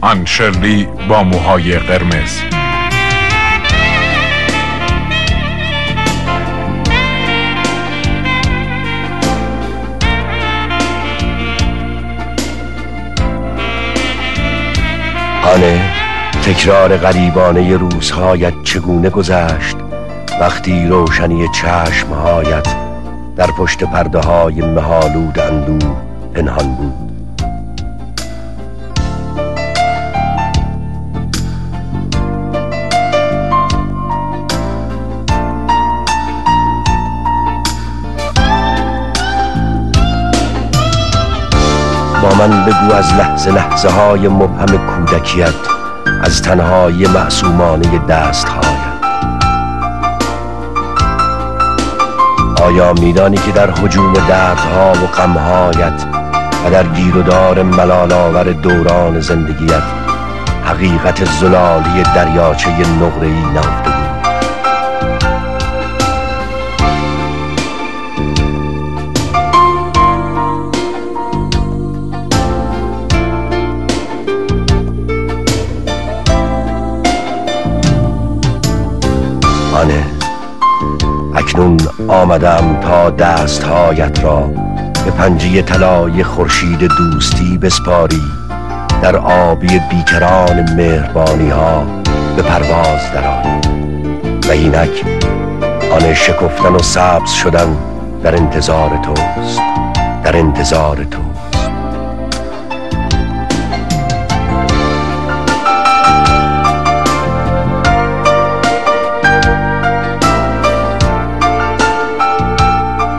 آن شرلی با موهای قرمز. آنه تکرار غریبانه روزهایت چگونه گذشت وقتی روشنی چشمهایت در پشت پرده های مه‌آلود اندوه پنهان بود. با من بگو از لحظه های مبهم کودکیت، از تنهایی معصومانه دستهایت. آیا میدانی که در هجوم دردها و غمهایت و در گیر و دار ملال‌آور دوران زندگیت حقیقت زلالی دریاچه نقره‌ای نهفته بود؟ اکنون آمدم تا دستهایت را به پنجه طلای خورشید دوستی بسپاری، در آبی بیکران مهربانی ها به پرواز درآیی و اینک آن شکفتن و سبز شدن در انتظار توست، در انتظار تو.